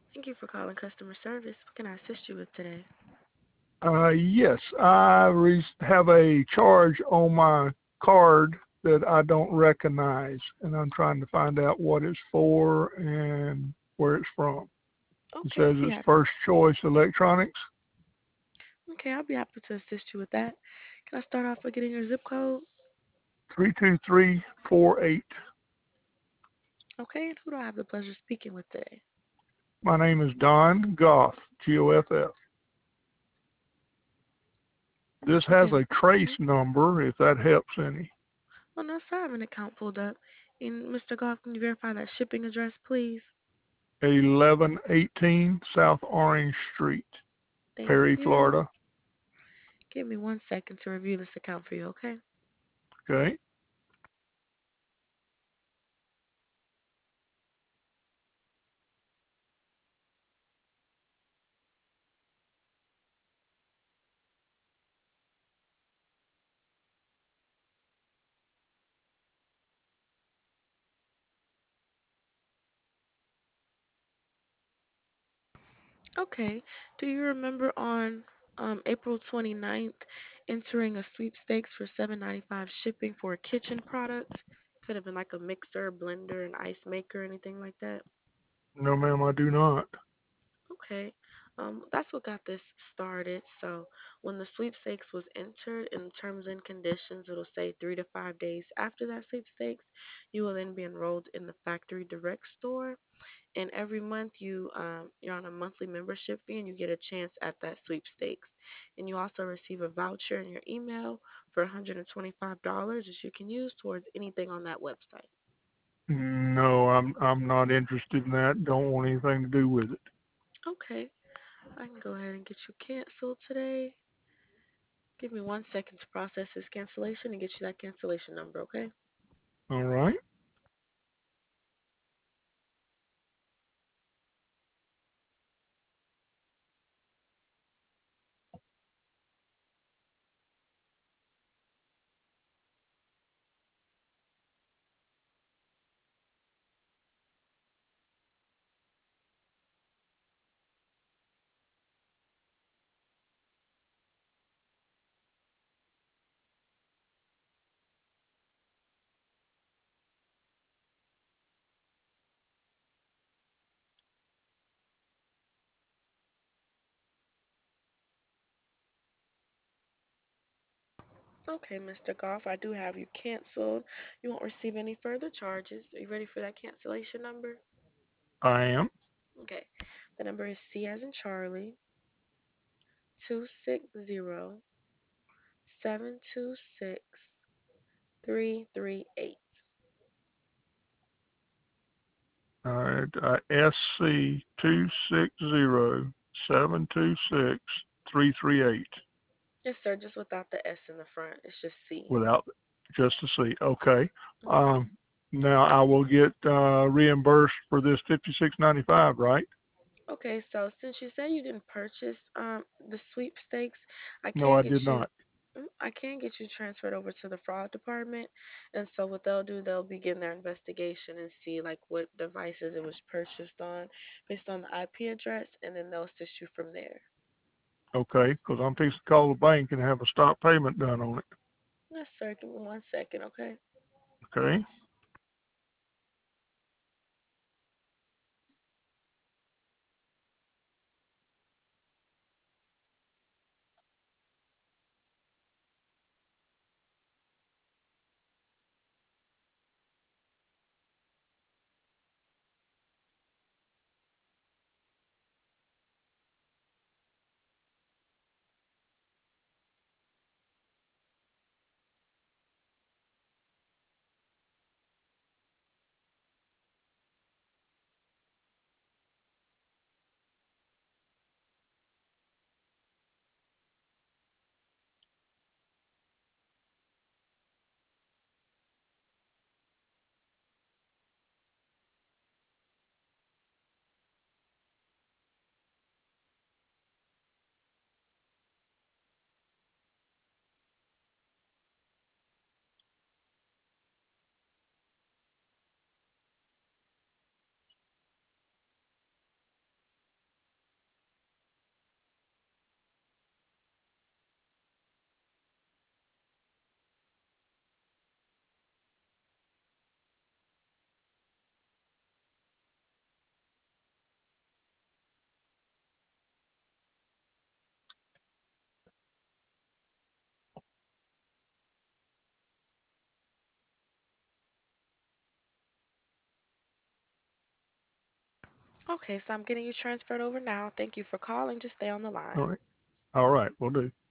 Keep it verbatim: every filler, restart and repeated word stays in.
Thank you for calling customer service. What can I assist you with today? Uh, yes, I re- have a charge on my card that I don't recognize, and I'm trying to find out what it's for and where it's from. It Okay, I'll says be it's happy. First Choice Electronics, Okay, I'll be happy to assist you with that. Can I start off with getting your zip code? three two three four eight. Okay, and who do I have the pleasure of speaking with today? My name is Don Goff, G O F F. This Okay. has a trace Mhm. number, if that helps any. Oh no, sir, I have an account pulled up. And Mister Goff, can you verify that shipping address, please? eleven eighteen South Orange Street, Thank Perry, you. Florida. Give me one second to review this account for you, okay? Okay. Okay. Do you remember on um, April twenty-ninth entering a sweepstakes for seven ninety-five shipping for a kitchen product? Could have been like a mixer, blender, an ice maker, anything like that. No, ma'am, I do not. Okay. Um, that's what got this started. So when the sweepstakes was entered in the terms and conditions, it'll say three to five days after that sweepstakes, you will then be enrolled in the factory direct store. And every month you um, you're on a monthly membership fee and you get a chance at that sweepstakes. And you also receive a voucher in your email for one hundred twenty-five dollars that you can use towards anything on that website. No, I'm I'm not interested in that. Don't want anything to do with it. Okay, I can go ahead and get you canceled today. Give me one second to process this cancellation and get you that cancellation number, okay? All right. Okay, Mister Goff, I do have you canceled. You won't receive any further charges. Are you ready for that cancellation number? I am. Okay. The number is C as in Charlie, two six zero, seven two six, three three eight. All right. Uh, S C two six zero seven two six three three eight. Yes, sir, just without the S in the front. It's just C. Without just to see. Okay. hmm Um. Now I will get uh, reimbursed for this fifty six ninety five, right? Okay, so since you said you didn't purchase um the sweepstakes, I No, can I did get you not. mm, I can get you transferred over to the fraud department. And so what they'll do, they'll begin their investigation and see like what devices it was purchased on based on the I P address, and then they'll assist you from there. Okay, because I'm fixing to call the bank and have a stop payment done on it. Yes, sir. Give me one second, okay? Okay. Okay, so I'm getting you transferred over now. Thank you for calling. Just stay on the All line. right. All right. We'll do.